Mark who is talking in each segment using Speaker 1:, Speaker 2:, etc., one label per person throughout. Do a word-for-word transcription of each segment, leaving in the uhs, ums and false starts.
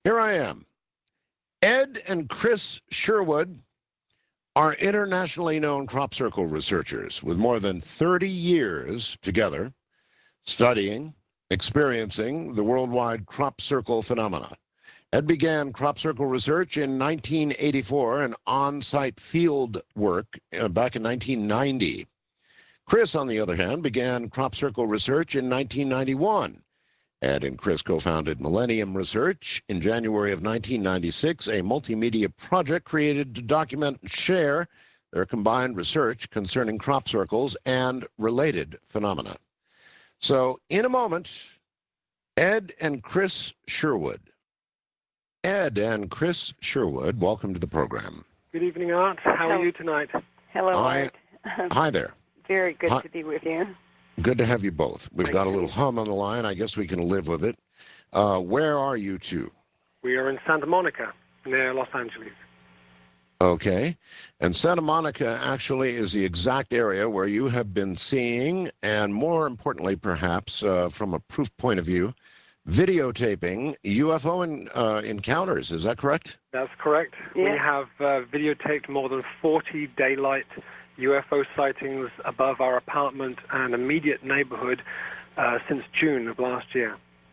Speaker 1: Here I am. Ed and Chris Sherwood are internationally known crop circle researchers with more than thirty years together studying, experiencing the worldwide crop circle phenomena. Ed began crop circle research in nineteen eighty-four and on-site field work uh, back in nineteen ninety. Chris, on the other hand, began crop circle research in nineteen ninety-one. Ed and Chris co-founded Millennium Research in January of nineteen ninety-six, a multimedia project created to document and share their combined research concerning crop circles and related phenomena. So, in a moment, Ed and Chris Sherwood. Ed and Chris Sherwood, welcome to the program.
Speaker 2: Good evening, Art. How
Speaker 3: Hello.
Speaker 2: are you tonight?
Speaker 3: Hello,
Speaker 1: Hi,
Speaker 3: Art.
Speaker 1: hi there.
Speaker 3: Very good
Speaker 1: Hi.
Speaker 3: to be with you.
Speaker 1: Good to have you both. We've
Speaker 2: Thank
Speaker 1: got a
Speaker 2: you.
Speaker 1: little hum on the line. I guess we can live with it. Uh, where are you two?
Speaker 2: We are in Santa Monica, near Los Angeles.
Speaker 1: Okay. And Santa Monica actually is the exact area where you have been seeing, and more importantly, perhaps, uh, from a proof point of view, videotaping U F O in, uh, encounters. Is that correct?
Speaker 2: That's correct. We
Speaker 3: Yeah.
Speaker 2: have uh, videotaped more than forty daylight U F O sightings above our apartment and immediate neighborhood uh, since June of last year.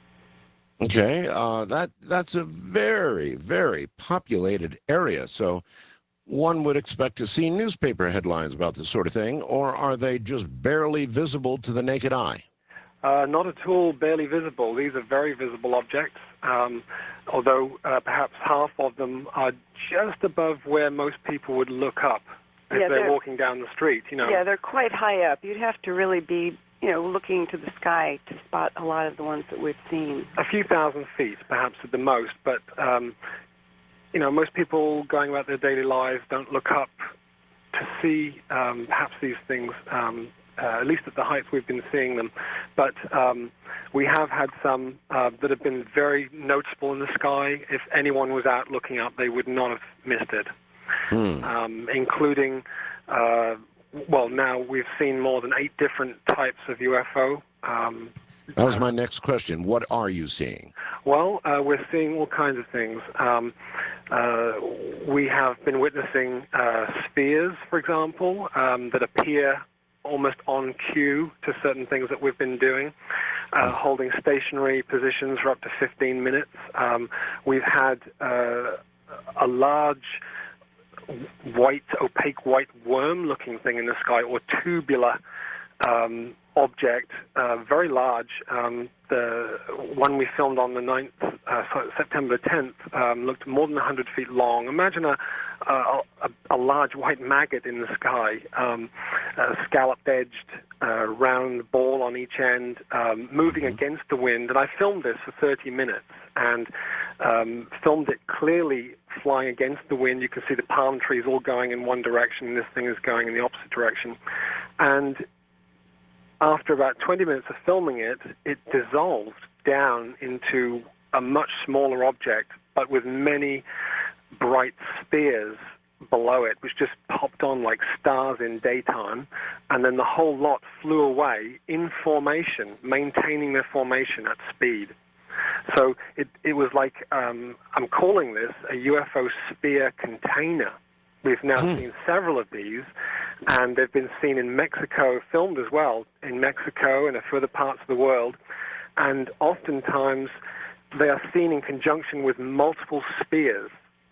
Speaker 1: Okay. Uh, that that's a very, very populated area. So one would expect to see newspaper headlines about this sort of thing, or are they just barely visible to the naked eye?
Speaker 2: Uh, not at all barely visible. These are very visible objects, um, although uh, perhaps half of them are just above where most people would look up if
Speaker 3: Yeah,
Speaker 2: they're,
Speaker 3: they're-
Speaker 2: walking down the street, you know.
Speaker 3: Yeah, they're quite high up. You'd have to really be, you know, looking to the sky to spot a lot of the ones that we've seen.
Speaker 2: A few thousand feet, perhaps at the most, but, um, you know, most people going about their daily lives don't look up to see um, perhaps these things, um, uh, at least at the heights we've been seeing them. But um, we have had some uh, that have been very noticeable in the sky. If anyone was out looking up, they would not have missed it,
Speaker 1: Hmm.
Speaker 2: um, including, uh, well, now we've seen more than eight different types of U F O. Um,
Speaker 1: That was my next question. What are you seeing?
Speaker 2: Well, uh, we're seeing all kinds of things. Um, uh, we have been witnessing uh, spheres, for example, um, that appear almost on cue to certain things that we've been doing, uh, holding stationary positions for up to fifteen minutes. Um, we've had uh, a large white, opaque white worm-looking thing in the sky, or tubular um, object, uh, very large. Um, the one we filmed on the ninth, uh, so September tenth, um, looked more than one hundred feet long. Imagine a, a, a, a large white maggot in the sky, um, a scalloped-edged, uh, round ball on each end, um, moving
Speaker 1: Mm-hmm.
Speaker 2: against the wind. And I filmed this for thirty minutes and um, filmed it clearly flying against the wind. You can see the palm trees all going in one direction, and this thing is going in the opposite direction. And after about twenty minutes of filming it, it dissolved down into a much smaller object, but with many bright spears below it, which just popped on like stars in daytime, and then the whole lot flew away in formation, maintaining their formation at speed. So it, it was like, um, I'm calling this a U F O spear container. We've now
Speaker 1: Hmm.
Speaker 2: seen several of these, and they've been seen in Mexico, filmed as well, in Mexico and in further parts of the world. And oftentimes, they are seen in conjunction with multiple spears.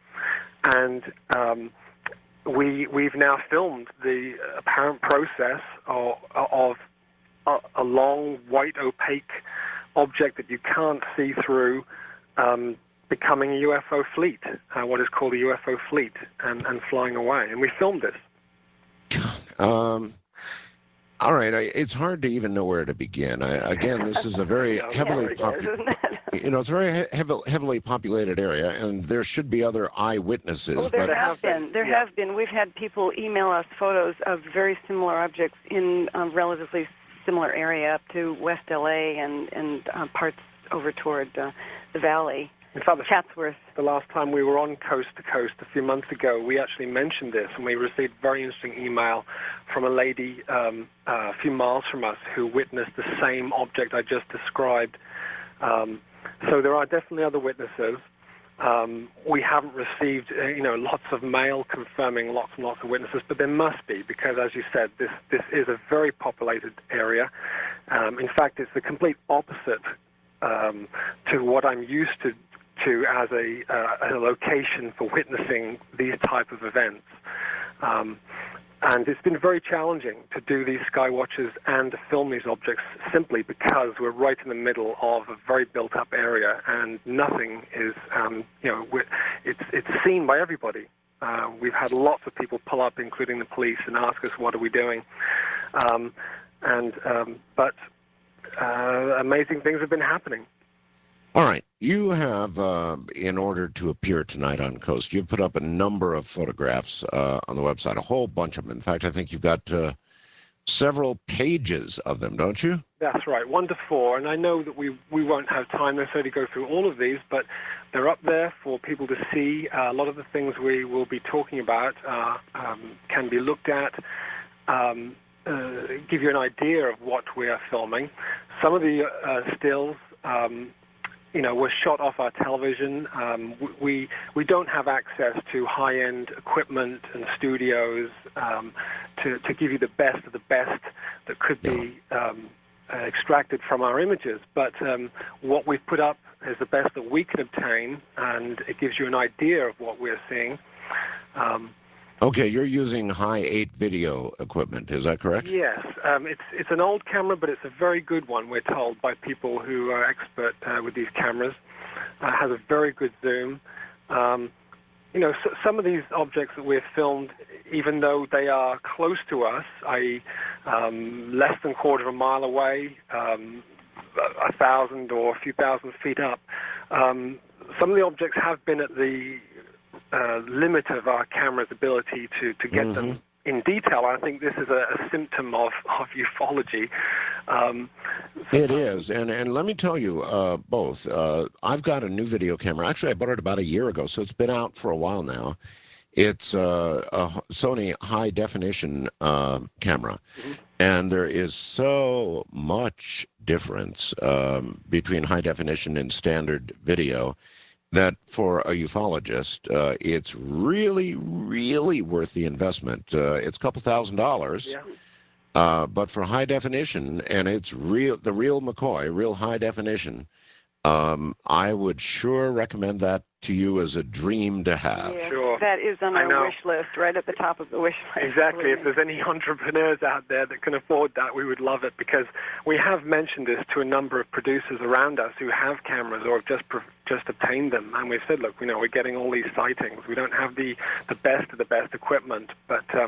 Speaker 2: And um, we, we've now filmed the apparent process of, of a, a long, white, opaque object that you can't see through, um, becoming a U F O fleet, uh, what is called a U F O fleet, and, and flying away. And we filmed this.
Speaker 1: Um, all right. I, it's hard to even know where to begin. I, again, this is a very
Speaker 2: Yeah,
Speaker 1: heavily
Speaker 3: Yes, it is,
Speaker 1: populated,
Speaker 3: isn't it?
Speaker 1: you know, it's a very he- heavily, heavily populated area, and there should be other eyewitnesses.
Speaker 3: Oh, there
Speaker 1: but
Speaker 3: have
Speaker 2: have
Speaker 3: been.
Speaker 2: been,
Speaker 3: There
Speaker 2: yeah.
Speaker 3: have been. We've had people email us photos of very similar objects in a relatively similar area up to West L A and, and uh, parts over toward uh, the valley.
Speaker 2: In fact, the,
Speaker 3: Chatsworth.
Speaker 2: the last time we were on Coast to Coast a few months ago, we actually mentioned this, and we received very interesting email from a lady um, uh, a few miles from us who witnessed the same object I just described. Um, so there are definitely other witnesses. Um, we haven't received, uh, you know, lots of mail confirming lots and lots of witnesses, but there must be, because, as you said, this this is a very populated area. Um, in fact, it's the complete opposite um, to what I'm used to to as a, uh, a location for witnessing these type of events. Um, And it's been very challenging to do these sky watches and to film these objects simply because we're right in the middle of a very built-up area, and nothing is, um, you know, we're, it's it's seen by everybody. Uh, we've had lots of people pull up, including the police, and ask us, "What are we doing?" Um, and um, but uh, amazing things have been happening.
Speaker 1: All right. You have, uh, in order to appear tonight on Coast, you've put up a number of photographs uh, on the website, a whole bunch of them. In fact, I think you've got uh, several pages of them, don't you?
Speaker 2: That's right, one to four. And I know that we, we won't have time necessarily to go through all of these, but they're up there for people to see. Uh, a lot of the things we will be talking about uh, um, can be looked at. Um, uh, give you an idea of what we are filming. Some of the uh, stills um, you know, were shot off our television. Um, we we don't have access to high-end equipment and studios um, to to give you the best of the best that could be um, uh, extracted from our images. But um, what we've put up is the best that we can obtain, and it gives you an idea of what we're seeing. Um,
Speaker 1: Okay, you're using high eight video equipment, is that correct?
Speaker 2: Yes, um, it's it's an old camera, but it's a very good one, we're told by people who are expert uh, with these cameras. Uh, it has a very good zoom. Um, you know, so, some of these objects that we've filmed, even though they are close to us, that is um, less than a quarter of a mile away, um, a thousand or a few thousand feet up, um, some of the objects have been at the Uh, limit of our camera's ability to, to get
Speaker 1: mm-hmm.
Speaker 2: them in detail. I think this is a, a symptom of, of ufology. Um,
Speaker 1: it is, and and let me tell you uh, both. Uh, I've got a new video camera. Actually, I bought it about a year ago, so it's been out for a while now. It's uh, a Sony high definition uh, camera, mm-hmm. and there is so much difference um, between high definition and standard video that for a ufologist, uh, it's really, really worth the investment. Uh, it's a couple thousand dollars,
Speaker 2: yeah.
Speaker 1: uh, but for high definition, and it's real, the real McCoy, real high definition, um, I would sure recommend that to you as a dream to have.
Speaker 3: Yeah,
Speaker 2: sure.
Speaker 3: That is on our wish list, right at the top of the wish list.
Speaker 2: Exactly. If there's any entrepreneurs out there that can afford that, we would love it, because we have mentioned this to a number of producers around us who have cameras or have just just obtained them, and we've said, look, you know, we're getting all these sightings. We don't have the, the best of the best equipment, but um,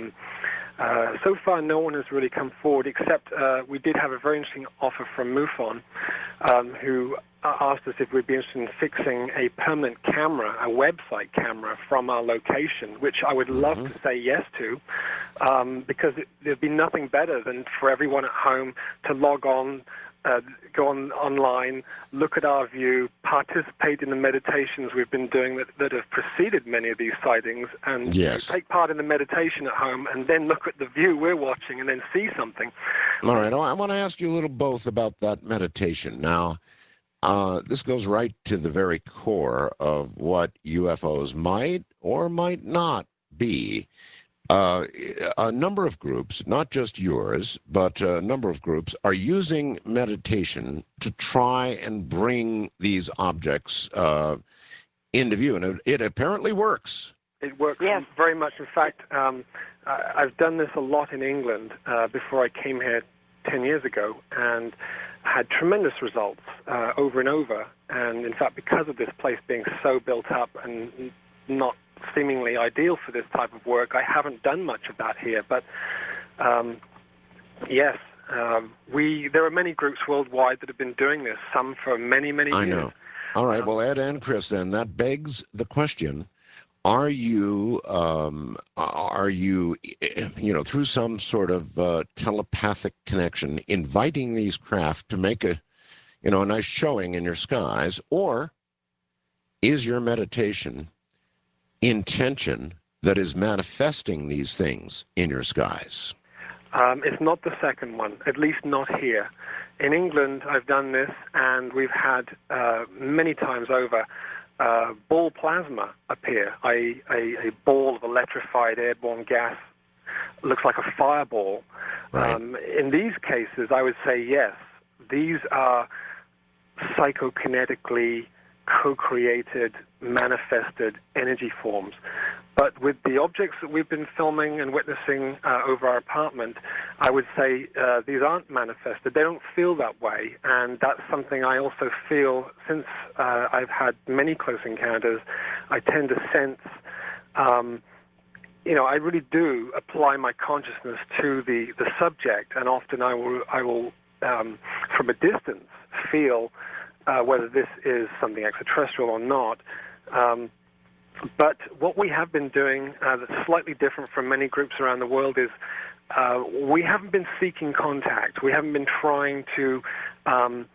Speaker 2: uh, so far no one has really come forward, except uh, we did have a very interesting offer from MUFON, um, who asked us if we'd be interested in fixing a permanent camera, a website camera from our location, which I would love mm-hmm. to say yes to, um, because it, there'd be nothing better than for everyone at home to log on, uh, go on online, look at our view, participate in the meditations we've been doing that, that have preceded many of these sightings, and
Speaker 1: yes.
Speaker 2: take part in the meditation at home, and then look at the view we're watching and then see something.
Speaker 1: All right, I want to ask you a little both about that meditation. Now, Uh, this goes right to the very core of what U F Os might or might not be. Uh, a number of groups, not just yours, but a number of groups, are using meditation to try and bring these objects uh, into view, and it, it apparently works.
Speaker 2: It works yes. very much. In fact, um, I've done this a lot in England uh, before I came here ten years ago, and had tremendous results uh, over and over. And in fact, because of this place being so built up and not seemingly ideal for this type of work, I haven't done much of that here. But um, yes, um, we there are many groups worldwide that have been doing this, some for many, many years.
Speaker 1: I know. All right, well, Ed and Chris, then, that begs the question, are you, um, are you, you know, through some sort of uh, telepathic connection, inviting these craft to make a, you know, a nice showing in your skies, or is your meditation intention that is manifesting these things in your skies?
Speaker 2: Um, it's not the second one, at least not here. In England, I've done this, and we've had uh, many times over uh, ball plasma appear, that is a, a ball of electrified airborne gas, looks like a fireball.
Speaker 1: Right.
Speaker 2: Um, in these cases, I would say yes. These are psychokinetically co-created, manifested energy forms. But with the objects that we've been filming and witnessing uh, over our apartment, I would say uh, these aren't manifested. They don't feel that way, and that's something I also feel since uh, I've had many close encounters. I tend to sense, um, you know, I really do apply my consciousness to the, the subject, and often I will, I will um, from a distance, feel uh, whether this is something extraterrestrial or not. Um, But what we have been doing uh, that's slightly different from many groups around the world is uh, we haven't been seeking contact. We haven't been trying to um,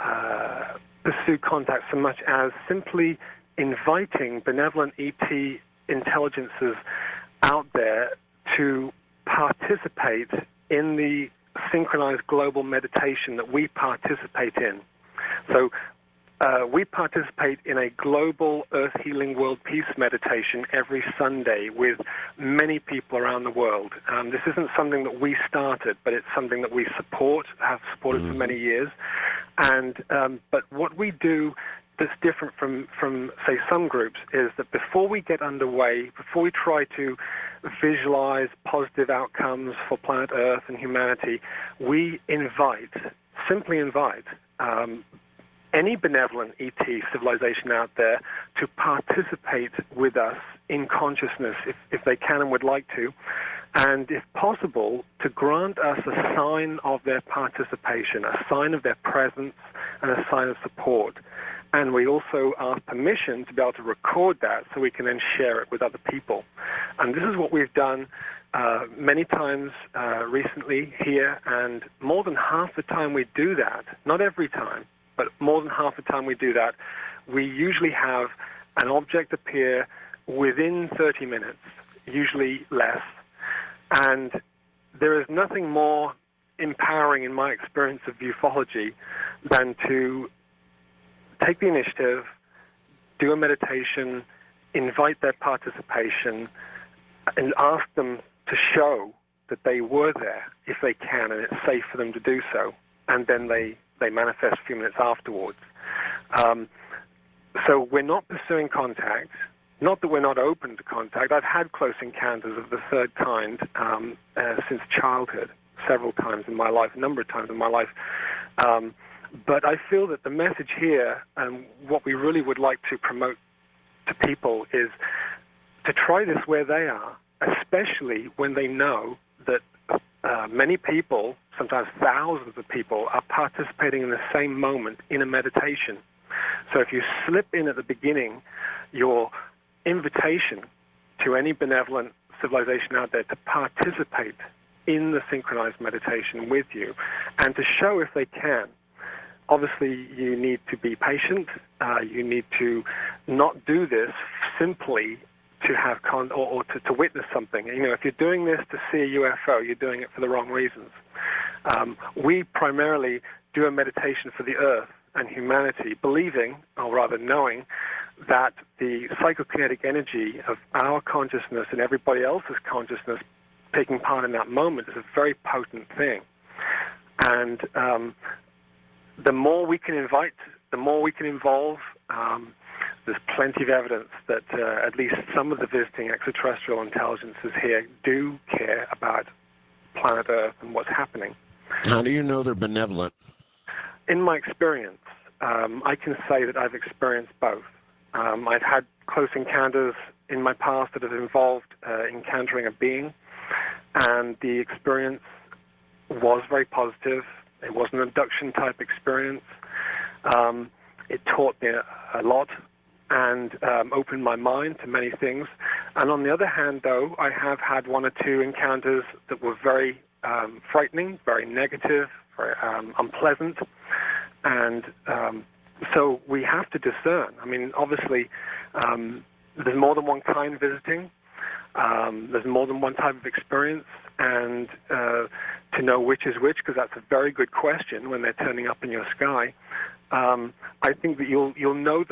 Speaker 2: uh, pursue contact so much as simply inviting benevolent E T intelligences out there to participate in the synchronized global meditation that we participate in. So Uh, we participate in a global Earth Healing World Peace meditation every Sunday with many people around the world. Um, this isn't something that we started, but it's something that we support, have supported mm-hmm. for many years. And um, but what we do that's different from, from, say, some groups is that before we get underway, before we try to visualize positive outcomes for planet Earth and humanity, we invite, simply invite, um, any benevolent E T civilization out there to participate with us in consciousness if, if they can and would like to, and if possible, to grant us a sign of their participation, a sign of their presence, and a sign of support. And we also ask permission to be able to record that so we can then share it with other people. And this is what we've done uh, many times uh, recently here, and more than half the time we do that, not every time, but more than half the time we do that, we usually have an object appear within thirty minutes, usually less. And there is nothing more empowering in my experience of ufology than to take the initiative, do a meditation, invite their participation, and ask them to show that they were there if they can, and it's safe for them to do so. And then they they manifest a few minutes afterwards. Um, so we're not pursuing contact, not that we're not open to contact. I've had close encounters of the third kind um, uh, since childhood, several times in my life, a number of times in my life. Um, but I feel that the message here, and what we really would like to promote to people, is to try this where they are, especially when they know that uh, many people, sometimes thousands of people, are participating in the same moment in a meditation. So if you slip in at the beginning your invitation to any benevolent civilization out there to participate in the synchronized meditation with you and to show if they can, obviously you need to be patient. Uh, you need to not do this simply to have con or, or to, to witness something. You know, if you're doing this to see a U F O, you're doing it for the wrong reasons. Um, we primarily do a meditation for the Earth and humanity, believing, or rather knowing, that the psychokinetic energy of our consciousness and everybody else's consciousness taking part in that moment is a very potent thing. And um, the more we can invite, the more we can involve, um, there's plenty of evidence that uh, at least some of the visiting extraterrestrial intelligences here do care about planet Earth and what's happening.
Speaker 1: How do you know they're benevolent?
Speaker 2: In my experience, um, I can say that I've experienced both. Um, I've had close encounters in my past that have involved uh, encountering a being, and the experience was very positive. It was an abduction-type experience. Um, it taught me a, a lot and um, opened my mind to many things. And on the other hand, though, I have had one or two encounters that were very um, frightening, very negative, very um, unpleasant. And um, so we have to discern. I mean, obviously, um, there's more than one kind visiting. Um, there's more than one type of experience. And uh, to know which is which, because that's a very good question when they're turning up in your sky, um, I think that you'll you'll know them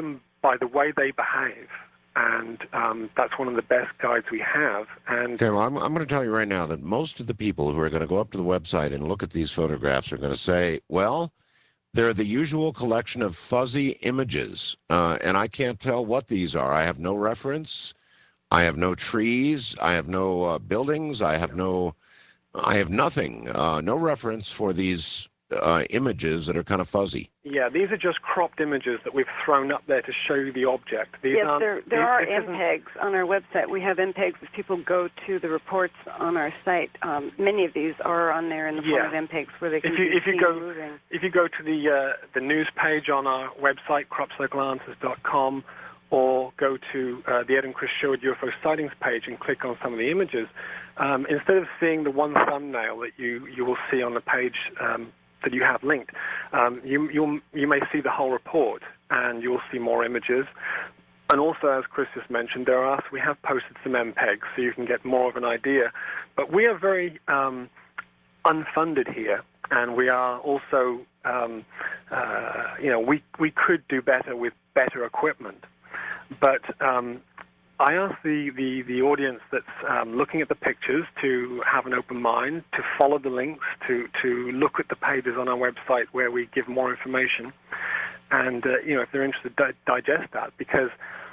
Speaker 2: by the way they behave. And um, that's one of the best guides we have. And
Speaker 1: Okay, well, I'm, I'm going to tell you right now that most of the people who are going to go up to the website and look at these photographs are going to say, well, they're the usual collection of fuzzy images, uh, and I can't tell what these are. I have no reference. I have no trees. I have no uh, buildings. I have no, I have nothing, uh, no reference for these uh, images that are kind of fuzzy.
Speaker 2: Yeah, these are just cropped images that we've thrown up there to show you the object. These
Speaker 3: yes,
Speaker 2: aren't,
Speaker 3: there, there
Speaker 2: these,
Speaker 3: are
Speaker 2: this
Speaker 3: M
Speaker 2: isn't-
Speaker 3: PEGs on our website. We have M PEGs if people go to the reports on our site. Um, many of these are on there in the form
Speaker 2: Yeah.
Speaker 3: of M PEGs where they can
Speaker 2: If you
Speaker 3: be
Speaker 2: if you
Speaker 3: seen
Speaker 2: go
Speaker 3: moving.
Speaker 2: if you go to the uh, the news page on our website, crop circle answers dot com, or go to uh, the Ed and Chris Sherwood U F O sightings page and click on some of the images, um, instead of seeing the one thumbnail that you, you will see on the page um, that you have linked, um, you you'll, you may see the whole report, and you'll see more images. And also, as Chris just mentioned, there are we have posted some M PEGs, so you can get more of an idea. But we are very um, unfunded here, and we are also, um, uh, you know, we we could do better with better equipment. But um, I ask the, the, the audience that's um, looking at the pictures to have an open mind, to follow the links, to, to look at the pages on our website where we give more information. And, uh, you know, if they're interested, di- digest that. Because,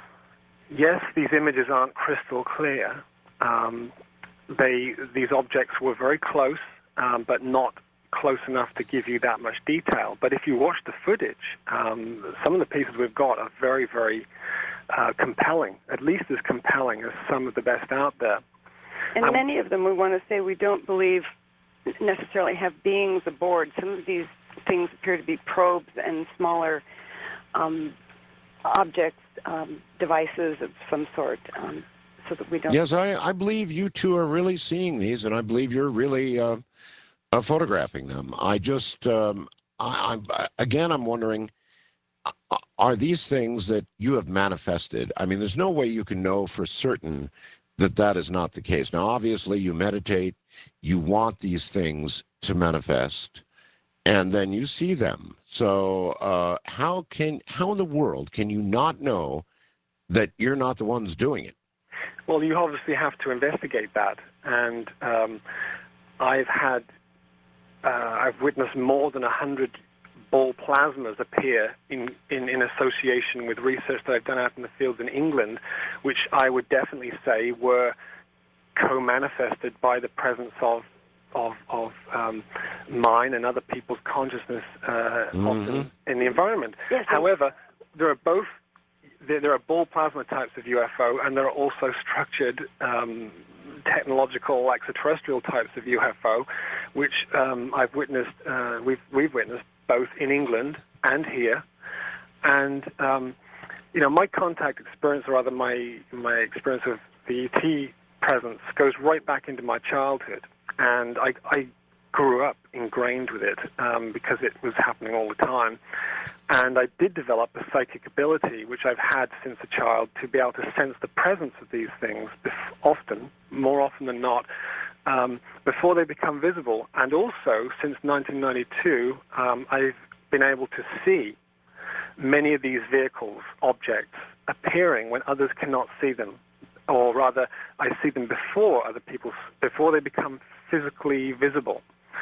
Speaker 2: yes, these images aren't crystal clear. Um, they these objects were very close, um, but not close enough to give you that much detail. But if you watch the footage, um, some of the pieces we've got are very, very uh, compelling, at least as compelling as some of the best out there.
Speaker 3: And
Speaker 2: Um,
Speaker 3: many of them, we want to say, we don't believe necessarily have beings aboard. Some of these things appear to be probes and smaller um, objects, um, devices of some sort, um, so that we don't...
Speaker 1: Yes, I, I believe you two are really seeing these, and I believe you're really uh, uh, photographing them. I just, um, I, I'm, again, I'm wondering, uh, are these things that you have manifested? I mean, there's no way you can know for certain that that is not the case. Now, obviously, you meditate, you want these things to manifest, and then you see them. So uh, how can, how in the world can you not know that you're not the ones doing it?
Speaker 2: Well, you obviously have to investigate that. And um, I've had, uh, I've witnessed more than a hundred ball plasmas appear in, in, in association with research that I've done out in the fields in England, which I would definitely say were co-manifested by the presence of of, of um, mine and other people's consciousness uh,
Speaker 1: Mm-hmm.
Speaker 2: often in the environment.
Speaker 3: Yes,
Speaker 2: However, there are both there, there are ball plasma types of U F O, and there are also structured um, technological extraterrestrial types of U F O, which um, I've witnessed. Uh, we've we've witnessed both in England and here, and um, you know, my contact experience, or rather my my experience of the E T presence, goes right back into my childhood, and I, I grew up ingrained with it um, because it was happening all the time. And I did develop a psychic ability, which I've had since a child, to be able to sense the presence of these things bef- often, more often than not, um, before they become visible. And also, since nineteen ninety-two, um, I've been able to see many of these vehicles, objects, appearing when others cannot see them. Or rather, I see them before other people, before they become physically visible.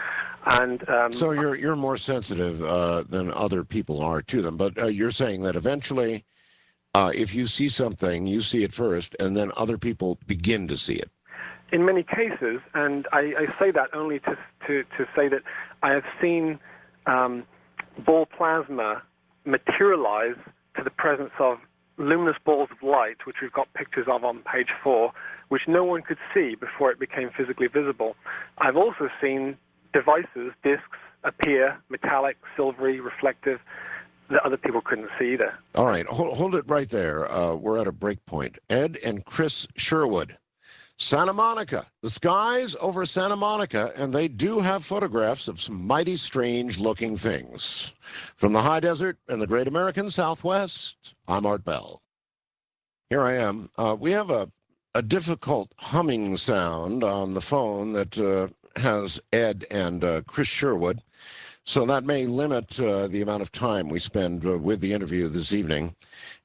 Speaker 2: And um,
Speaker 1: So you're you're more sensitive uh, than other people are to them, but uh, you're saying that eventually, uh, if you see something, you see it first, and then other people begin to see it.
Speaker 2: in many cases, and I, I say that only to, to, to say that I have seen um, ball plasma materialize to the presence of luminous balls of light, which we've got pictures of on page four, which no one could see before it became physically visible. I've also seen devices, discs, appear metallic, silvery, reflective, that other people couldn't see either.
Speaker 1: All right, hold, hold it right there. Uh, we're at a break point. Ed and Chris Sherwood, Santa Monica, the skies over Santa Monica, and they do have photographs of some mighty strange-looking things. From the high desert and the great American Southwest, I'm Art Bell. Here I am. Uh, we have a, a difficult humming sound on the phone that uh, has Ed and uh, Chris Sherwood, so that may limit uh, the amount of time we spend uh, with the interview this evening.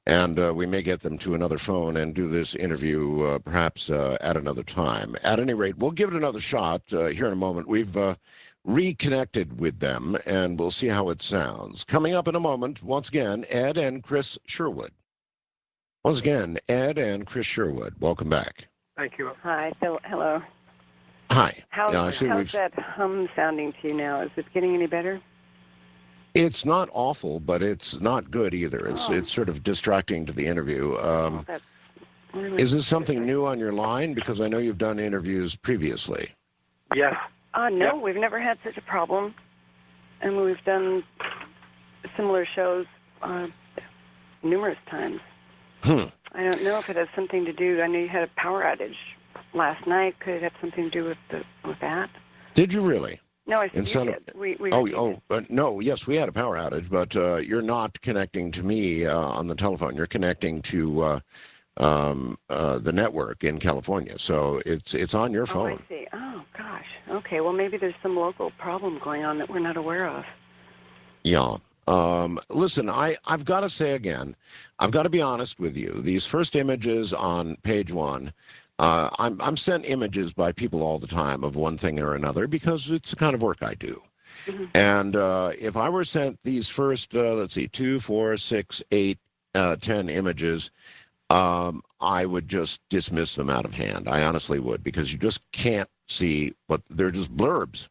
Speaker 1: And uh, we may get them to another phone and do this interview uh, perhaps uh, at another time. At any rate, we'll give it another shot uh, here in a moment. We've uh, reconnected with them, and we'll see how it sounds. Coming up in a moment, once again, Ed and Chris Sherwood. Once again, Ed and Chris Sherwood, welcome back.
Speaker 2: Thank you.
Speaker 3: Hi, Phil. Hello.
Speaker 1: Hi.
Speaker 3: How's,
Speaker 1: Yeah, I see
Speaker 3: how's
Speaker 1: we've-
Speaker 3: that hum sounding to you now? Is it getting any better?
Speaker 1: It's not awful, but it's not good either. It's
Speaker 3: Oh.
Speaker 1: it's sort of distracting to the interview. Um,
Speaker 3: Oh, that's really
Speaker 1: is this something new on your line? Because I know you've done interviews previously.
Speaker 2: Yes.
Speaker 3: Uh, no,
Speaker 2: Yep.
Speaker 3: we've never had such a problem. And we've done similar shows uh, numerous times.
Speaker 1: Hmm.
Speaker 3: I don't know if it has something to do. I know you had a power outage last night. Could it have something to do with the with that?
Speaker 1: Did you really?
Speaker 3: No, I
Speaker 1: In
Speaker 3: said you
Speaker 1: Santa-
Speaker 3: did. We, we
Speaker 1: Oh,
Speaker 3: received
Speaker 1: oh,
Speaker 3: it.
Speaker 1: uh, no, yes, we had a power outage, but uh, you're not connecting to me uh, on the telephone. You're connecting to uh, um, uh, the network in California, so it's it's on your
Speaker 3: Oh,
Speaker 1: phone.
Speaker 3: I see. Oh, gosh. Okay, well, maybe there's some local problem going on that we're not aware of.
Speaker 1: Yeah. Um, listen, I, I've got to say again, I've got to be honest with you. These first images on page one, uh, I'm, I'm sent images by people all the time of one thing or another because it's the kind of work I do.
Speaker 3: Mm-hmm.
Speaker 1: And uh, if I were sent these first, uh, let's see, two, four, six, eight, uh, ten images, um, I would just dismiss them out of hand. I honestly would, because you just can't see what they're just blurbs.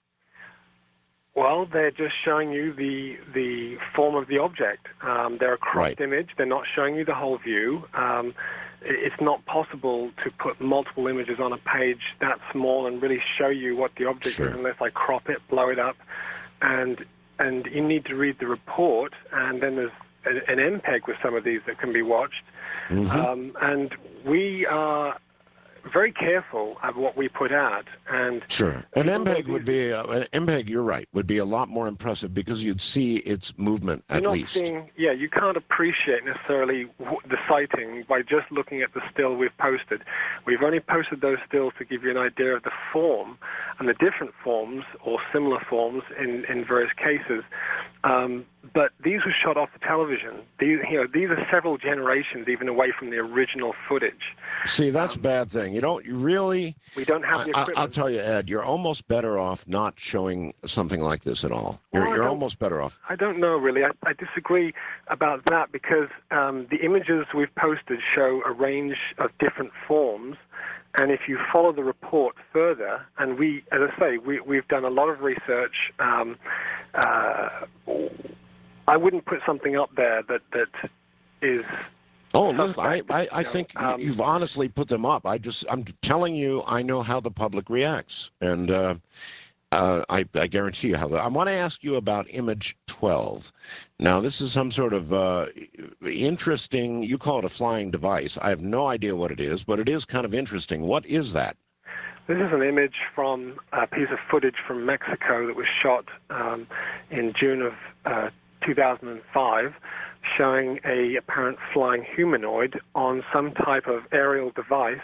Speaker 2: Well, they're just showing you the the form of the object. Um, they're a cropped
Speaker 1: Right.
Speaker 2: image. They're not showing you the whole view. Um, i- it's not possible to put multiple images on a page that small and really show you what the object
Speaker 1: Sure.
Speaker 2: is unless I crop it, blow it up, and and you need to read the report. And then there's an, an M P E G with some of these that can be watched.
Speaker 1: Mhm.
Speaker 2: Um, and we are very careful of what we put out. And
Speaker 1: Sure. An
Speaker 2: Even though
Speaker 1: M P E G would be, uh, an M P E G, you're right, would be a lot more impressive because you'd see its movement
Speaker 2: You're
Speaker 1: at
Speaker 2: not
Speaker 1: least.
Speaker 2: seeing, yeah, you can't appreciate necessarily w- the sighting by just looking at the still we've posted. We've only posted those stills to give you an idea of the form and the different forms or similar forms in, in various cases. Um, but these were shot off the television. These, you know, these are several generations even away from the original footage.
Speaker 1: See, that's a bad thing. You don't, you really,
Speaker 2: We don't have
Speaker 1: I,
Speaker 2: the
Speaker 1: I,
Speaker 2: equipment.
Speaker 1: I'll tell you, Ed, you're almost better off not showing something like this at all. You're,
Speaker 2: Well, I
Speaker 1: you're
Speaker 2: don't-
Speaker 1: almost better off.
Speaker 2: I don't know, really. I, I disagree about that because um, the images we've posted show a range of different forms. And if you follow the report further, and we, as I say, we, we've done a lot of research, um, uh, I wouldn't put something up there that, that is...
Speaker 1: Oh, look, I,
Speaker 2: suspect,
Speaker 1: I, I
Speaker 2: you know,
Speaker 1: think
Speaker 2: um,
Speaker 1: you've honestly put them up. I just, I'm telling you, I know how the public reacts. And uh, uh, I, I guarantee you how the, I want to ask you about image twelve. Now, this is some sort of uh, interesting, you call it a flying device. I have no idea what it is, but it is kind of interesting. What is that?
Speaker 2: This is an image from a piece of footage from Mexico that was shot um, in June of uh, two thousand five, showing a apparent flying humanoid on some type of aerial device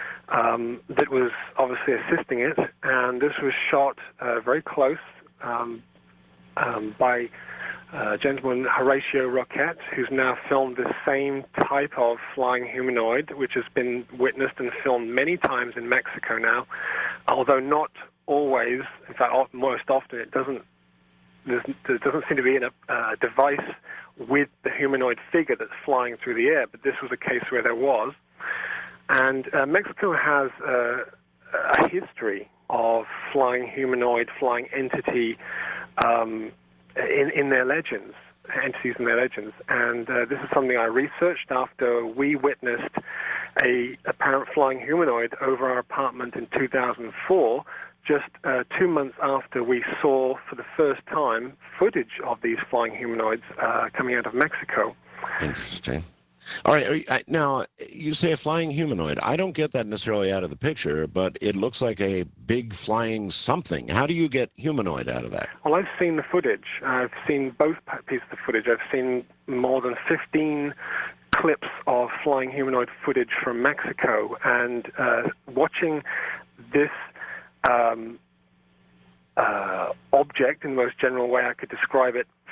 Speaker 2: um, that was obviously assisting it. And this was shot uh, very close um, um, by uh, gentleman Horatio Roquette, who's now filmed the same type of flying humanoid, which has been witnessed and filmed many times in Mexico now, although not always. In fact, o- most often it doesn't. There's, there doesn't seem to be a uh, device with the humanoid figure that's flying through the air, but this was a case where there was. And uh, Mexico has uh, a history of flying humanoid, flying entity um, in, in their legends, entities in their legends. And uh, this is something I researched after we witnessed a apparent flying humanoid over our apartment in two thousand four, just uh, two months after we saw for the first time footage of these flying humanoids uh, coming out of Mexico.
Speaker 1: Interesting. All right. are you- I- Now, you say a flying humanoid. I don't get that necessarily out of the picture, but it looks like a big flying something. How do you get humanoid out of that?
Speaker 2: Well, I've seen the footage. I've seen both p- pieces of footage. I've seen more than fifteen clips of flying humanoid footage from Mexico, and uh, watching this um, uh, object, in the most general way I could describe it,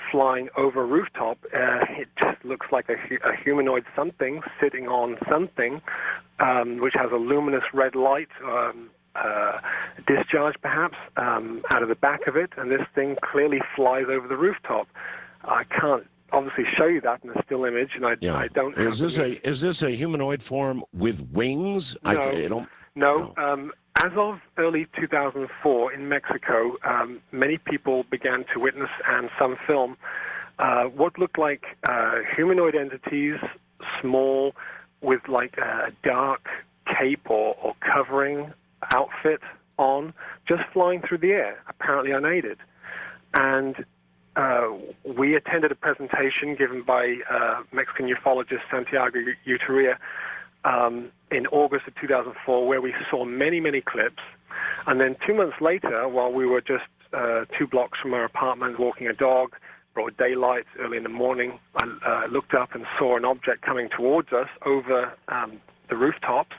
Speaker 2: flying over a rooftop. Uh, it just looks like a, hu- a humanoid something sitting on something, um, which has a luminous red light, um, uh, discharge perhaps, um, out of the back of it, and this thing clearly flies over the rooftop. I can't obviously show you that in a still image, and I,
Speaker 1: Yeah.
Speaker 2: I don't.
Speaker 1: Is
Speaker 2: have
Speaker 1: this
Speaker 2: the-
Speaker 1: a is this a humanoid form with wings?
Speaker 2: No.
Speaker 1: I, I don't.
Speaker 2: No.
Speaker 1: No.
Speaker 2: Um, as of early two thousand four in Mexico, um, many people began to witness and some film uh, what looked like uh, humanoid entities, small, with like a dark cape or, or covering outfit on, just flying through the air, apparently unaided. And uh, we attended a presentation given by uh, Mexican ufologist Santiago Uteria um, in August of two thousand four, where we saw many, many clips. And then two months later, while we were just uh, two blocks from our apartment walking a dog, broad daylight, early in the morning, I uh, looked up and saw an object coming towards us over um, the rooftops.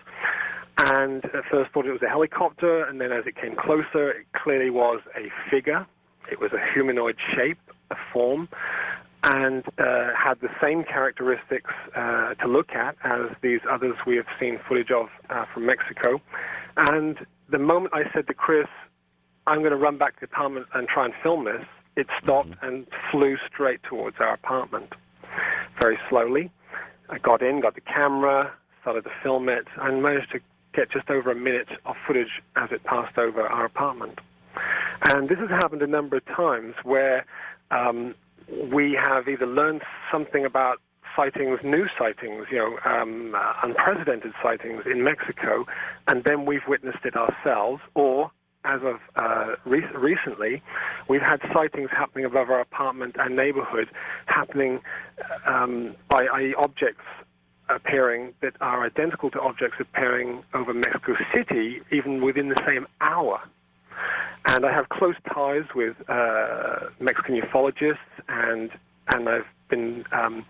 Speaker 2: And at first thought it was a helicopter, and then as it came closer, it clearly was a figure. It was a humanoid shape, a form, and uh, had the same characteristics uh, to look at as these others we have seen footage of uh, from Mexico. And the moment I said to Chris, I'm going to run back to the apartment and try and film this, it stopped mm-hmm. and flew straight towards our apartment, very slowly. I got in, got the camera, started to film it, and managed to get just over a minute of footage as it passed over our apartment. And this has happened a number of times where um, we have either learned something about sightings, new sightings, you know, um, uh, unprecedented sightings in Mexico, and then we've witnessed it ourselves, or as of uh, re- recently, we've had sightings happening above our apartment and neighborhood, happening um, by, that is objects appearing that are identical to objects appearing over Mexico City, even within the same hour. And I have close ties with uh, Mexican ufologists, and and I've been um,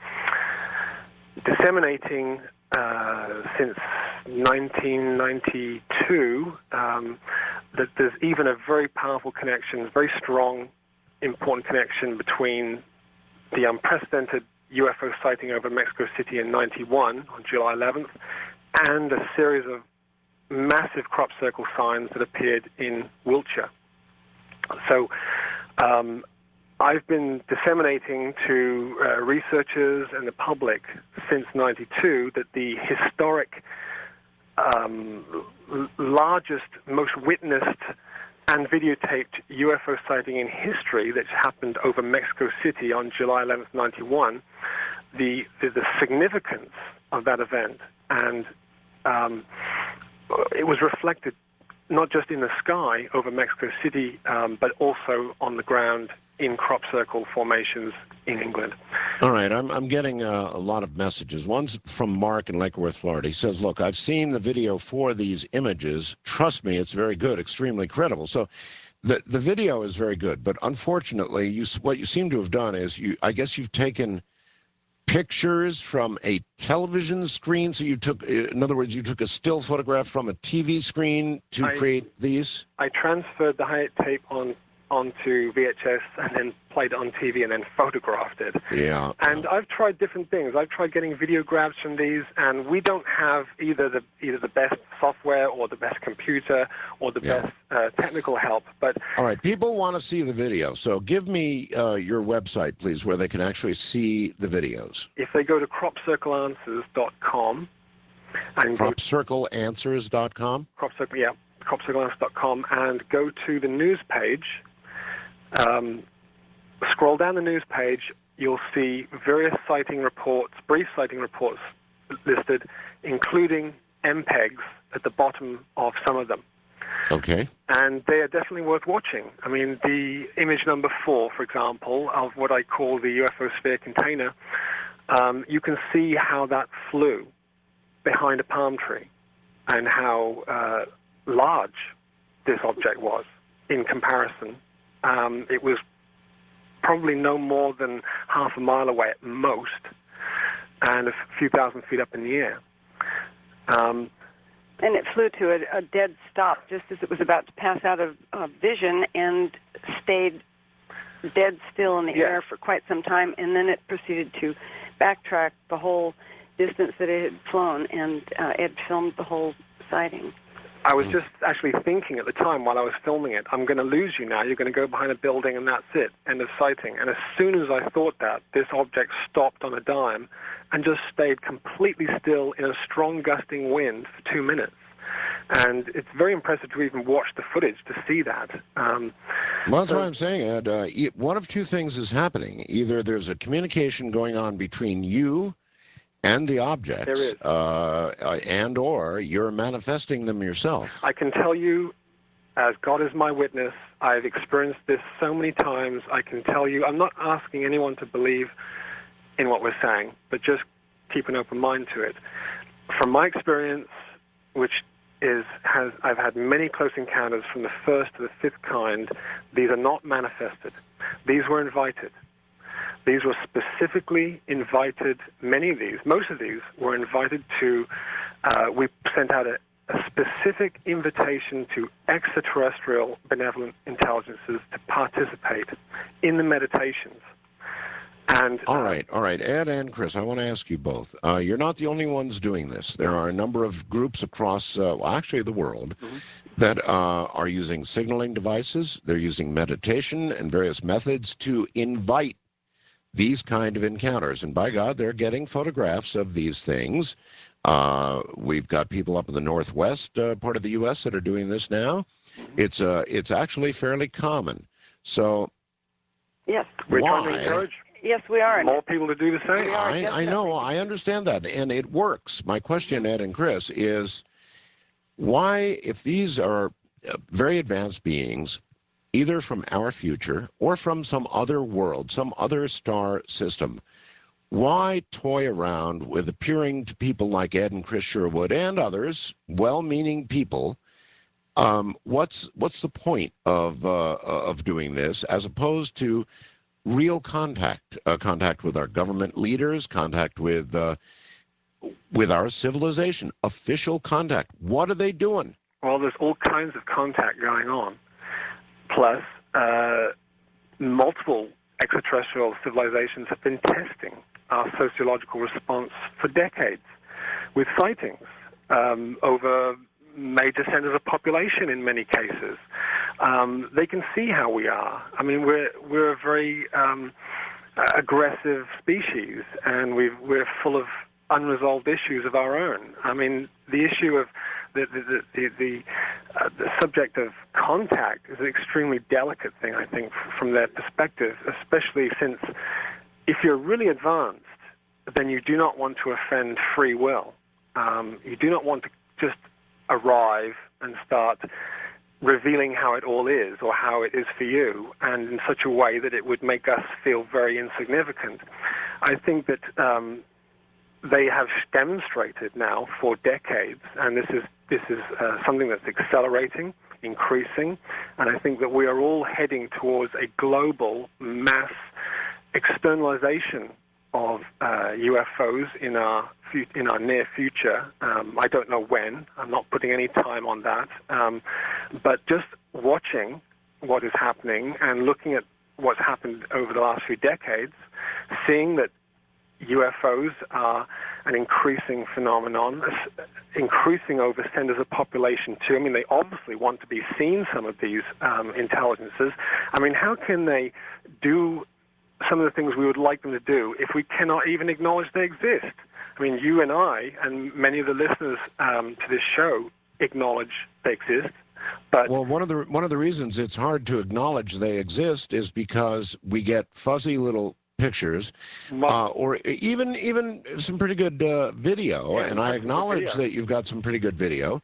Speaker 2: disseminating uh, since nineteen ninety-two um, that there's even a very powerful connection, very strong, important connection between the unprecedented U F O sighting over Mexico City in ninety-one on July eleventh and a series of massive crop circle signs that appeared in Wiltshire. So um, I've been disseminating to uh, researchers and the public since ninety-two that the historic, um, l- largest, most witnessed and videotaped U F O sighting in history that's happened over Mexico City on July eleventh, ninety-one, the, the, the significance of that event, and um, it was reflected not just in the sky over Mexico City, um, but also on the ground in crop circle formations in England.
Speaker 1: All right, I'm I'm getting uh, a lot of messages. One's from Mark in Lake Worth, Florida. He says, look, I've seen the video for these images. Trust me, it's very good, extremely credible. So the the video is very good, but unfortunately, you what you seem to have done is, you I guess you've taken pictures from a television screen. So you took, in other words, you took a still photograph from a T V screen to
Speaker 2: I,
Speaker 1: create these?
Speaker 2: I transferred the Hyatt tape on onto V H S and then played it on T V and then photographed it.
Speaker 1: Yeah.
Speaker 2: And I've tried different things. I've tried getting video grabs from these, and we don't have either the either the best software or the best computer or the
Speaker 1: Yeah.
Speaker 2: best uh, technical help. But
Speaker 1: all right, people want to see the video, so give me uh, your website, please, where they can actually see the videos.
Speaker 2: if they go to crop circle answers dot com and
Speaker 1: crop circle answers dot com?
Speaker 2: crop circle, yeah, crop circle answers dot com, and go to the news page. Um, scroll down the news page, you'll see various sighting reports, brief sighting reports listed, including M P E Gs at the bottom of some of them.
Speaker 1: Okay.
Speaker 2: And they are definitely worth watching. I mean, the image number four, for example, of what I call the U F O sphere container, um, you can see how that flew behind a palm tree and how uh, large this object was in comparison. Um, it was probably no more than half a mile away at most, and a few thousand feet up in the air. Um,
Speaker 3: and it flew to a, a dead stop just as it was about to pass out of uh, vision and stayed dead still in the
Speaker 2: Yeah.
Speaker 3: air for quite some time, and then it proceeded to backtrack the whole distance that it had flown, and uh, Ed filmed the whole sighting.
Speaker 2: I was just actually thinking at the time while I was filming it, I'm going to lose you now. You're going to go behind a building and that's it. End of sighting. And as soon as I thought that, this object stopped on a dime and just stayed completely still in a strong gusting wind for two minutes. And it's very impressive to even watch the footage to see that. Um,
Speaker 1: Well, that's
Speaker 2: so-
Speaker 1: what I'm saying, Ed. Uh, e- one of two things is happening. Either there's a communication going on between you and the objects,
Speaker 2: There is.
Speaker 1: Uh, uh, and or you're manifesting them yourself.
Speaker 2: I can tell you, as God is my witness, I've experienced this so many times. I can tell you, I'm not asking anyone to believe in what we're saying, but just keep an open mind to it. From my experience, which is has I've had many close encounters from the first to the fifth kind. These are not manifested. These were invited. These were specifically invited. Many of these, most of these, were invited to. Uh, we sent out a, a specific invitation to extraterrestrial benevolent intelligences to participate in the meditations. And
Speaker 1: All right, all right. Ed and Chris, I want to ask you both. Uh, you're not the only ones doing this. There are a number of groups across, uh, well, actually the world,
Speaker 2: Mhm.
Speaker 1: that uh, are using signaling devices. They're using meditation and various methods to invite these kind of encounters. And by God, they're getting photographs of these things. Uh, we've got people up in the northwest uh, part of the U S that are doing this now. It's uh, it's actually fairly common. So
Speaker 3: Yes,
Speaker 2: we're trying to
Speaker 1: why?
Speaker 2: encourage
Speaker 3: yes, we are.
Speaker 2: more people to do the same.
Speaker 3: We are.
Speaker 1: I, I know, I understand that, and it works. My question, Ed and Chris, is why, if these are uh, very advanced beings, either from our future or from some other world, some other star system, why toy around with appearing to people like Ed and Chris Sherwood and others, well-meaning people? Um, what's what's the point of uh, of doing this as opposed to real contact, uh, contact with our government leaders, contact with uh, with our civilization, official contact? What are they doing?
Speaker 2: Well, there's all kinds of contact going on. Plus, uh, multiple extraterrestrial civilizations have been testing our sociological response for decades with sightings um, over major centers of population in many cases. Um, they can see how we are. I mean, we're we're a very um, aggressive species, and we've, we're full of unresolved issues of our own. I mean, the issue of the the the, the, uh, the subject of contact is an extremely delicate thing, I think, from their perspective, especially since if you're really advanced, then you do not want to offend free will. Um, you do not want to just arrive and start revealing how it all is or how it is for you, and in such a way that it would make us feel very insignificant. I think that um, they have demonstrated now for decades, and this is this is uh, something that's accelerating, increasing, and I think that we are all heading towards a global mass externalization of uh, U F Os in our fu- in our near future. Um, I don't know when. I'm not putting any time on that. Um, but just watching what is happening and looking at what's happened over the last few decades, seeing that U F Os are an increasing phenomenon, increasing over centers of population too. I mean, they obviously want to be seen, some of these um, intelligences. I mean, how can they do some of the things we would like them to do if we cannot even acknowledge they exist? I mean, you and I and many of the listeners um, to this show acknowledge they exist. But
Speaker 1: Well, one of the one of the reasons it's hard to acknowledge they exist is because we get fuzzy little pictures, uh, or even even some pretty good uh, video,
Speaker 2: Yeah,
Speaker 1: and I
Speaker 2: some good
Speaker 1: acknowledge
Speaker 2: video.
Speaker 1: that you've got some pretty good video.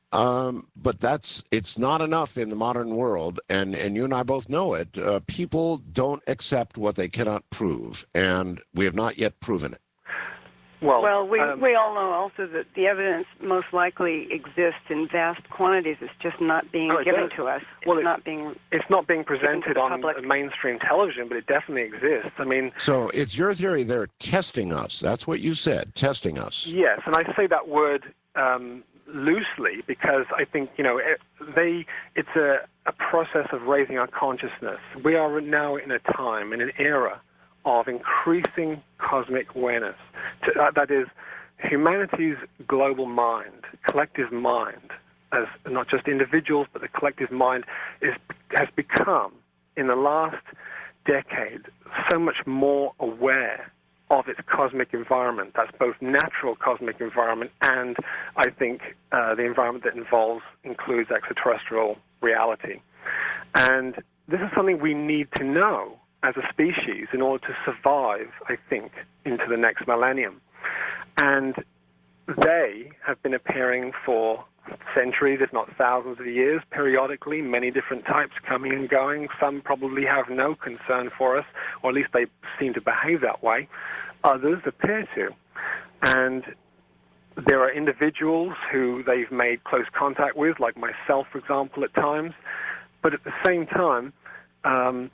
Speaker 1: Um, but that's it's not enough in the modern world, and, and you and I both know it. Uh, people don't accept what they cannot prove, and we have not yet proven it.
Speaker 2: Well,
Speaker 3: Well, we,
Speaker 2: um,
Speaker 3: we all know also that the evidence most likely exists in vast quantities. It's just not being
Speaker 2: Oh, it
Speaker 3: given
Speaker 2: does.
Speaker 3: to us. It's
Speaker 2: Well, it-
Speaker 3: not being.
Speaker 2: it's not being
Speaker 3: to
Speaker 2: presented
Speaker 3: the
Speaker 2: on
Speaker 3: public.
Speaker 2: mainstream television, but it definitely exists. I mean,
Speaker 1: So it's your theory they're testing us. That's what you said, testing us.
Speaker 2: yes, and I say that word um, loosely because I think, you know, it, they it's a, a process of raising our consciousness. We are now in a time, in an era of increasing cosmic awareness. To, uh, that is, humanity's global mind, collective mind, as not just individuals, but the collective mind, is has become, in the last decade, so much more aware of its cosmic environment. That's both natural cosmic environment and, I think, uh, the environment that involves, includes extraterrestrial reality. And this is something we need to know as a species in order to survive, I think, into the next millennium. And they have been appearing for centuries, if not thousands of years, periodically, many different types coming and going. Some probably have no concern for us, or at least they seem to behave that way. Others appear to. And there are individuals who they've made close contact with, like myself, for example, at times. But at the same time, um,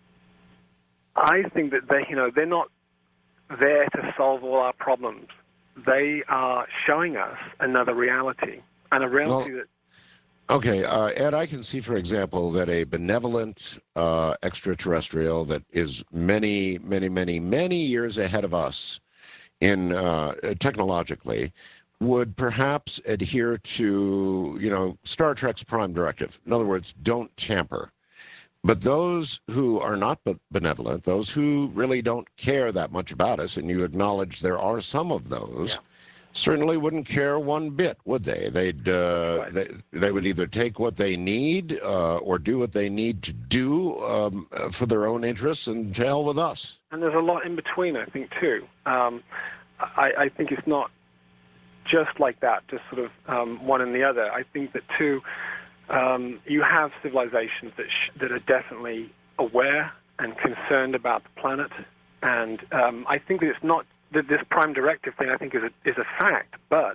Speaker 2: I think that they, you know, they're not there to solve all our problems. They are showing us another reality, and a reality
Speaker 1: Well,
Speaker 2: that...
Speaker 1: Okay, uh, Ed, I can see, for example, that a benevolent uh, extraterrestrial that is many, many, many, many years ahead of us in uh, technologically would perhaps adhere to, you know, Star Trek's Prime Directive. In other words, don't tamper. But those who are not benevolent, those who really don't care that much about us, and you acknowledge there are some of those,
Speaker 2: Yeah.
Speaker 1: certainly wouldn't care one bit, would they? They'd uh,
Speaker 2: Right.
Speaker 1: they, they would either take what they need uh, or do what they need to do um, for their own interests, and to hell with us.
Speaker 2: And there's a lot in between, I think, too. Um, I, I think it's not just like that, just sort of um, one and the other. I think that, too, um, you have civilizations that, sh- that are definitely aware and concerned about the planet. And um, I think that it's not that this Prime Directive thing, I think, is a, is a fact, but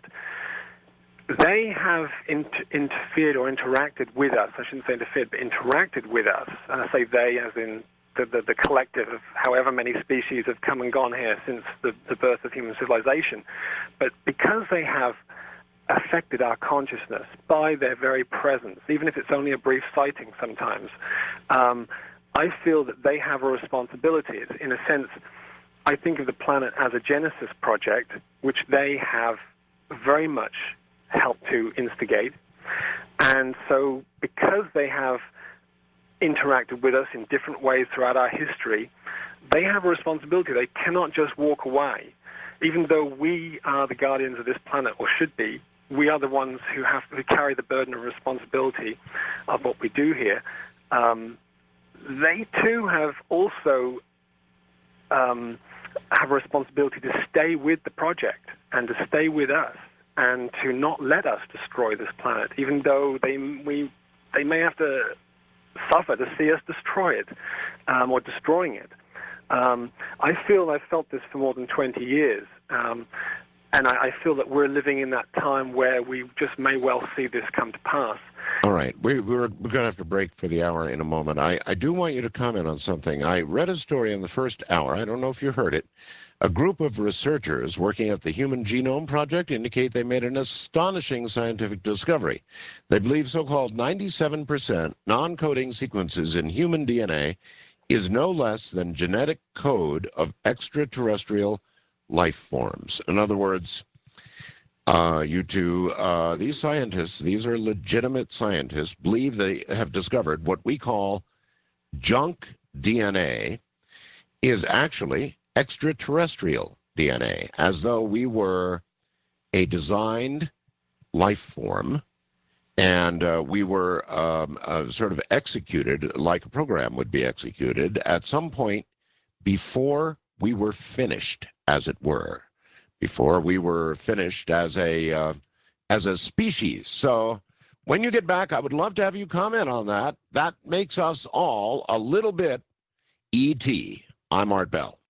Speaker 2: they have inter- interfered or interacted with us. I shouldn't say interfered, but interacted with us. And I say they as in the, the, the collective of however many species have come and gone here since the, the birth of human civilization. But because they have affected our consciousness by their very presence, even if it's only a brief sighting sometimes, um, I feel that they have a responsibility. It's, in a sense, I think of the planet as a Genesis project, which they have very much helped to instigate. And so because they have interacted with us in different ways throughout our history, they have a responsibility. They cannot just walk away. Even though we are the guardians of this planet, or should be, we are the ones who have who carry the burden of responsibility of what we do here. Um, they too have also um, have a responsibility to stay with the project and to stay with us and to not let us destroy this planet, even though they we they may have to suffer to see us destroy it um, or destroying it. Um, I feel I've felt this for more than twenty years. Um, And I, I feel that we're living in that time where we just may well see this come to pass.
Speaker 1: All right, we, we're, we're going to have to break for the hour in a moment. I, I do want you to comment on something. I read a story in the first hour. I don't know if you heard it. A group of researchers working at the Human Genome Project indicate they made an astonishing scientific discovery. They believe so-called ninety-seven percent non-coding sequences in human D N A is no less than genetic code of extraterrestrial life forms. In other words, uh, you two, uh, these scientists, these are legitimate scientists, believe they have discovered what we call junk D N A is actually extraterrestrial D N A, as though we were a designed life form and uh, we were um, uh, sort of executed like a program would be executed at some point before we were finished, as it were, before we were finished as a uh, as a species. So when you get back, I would love to have you comment on that. That makes us all a little bit E T. I'm Art Bell.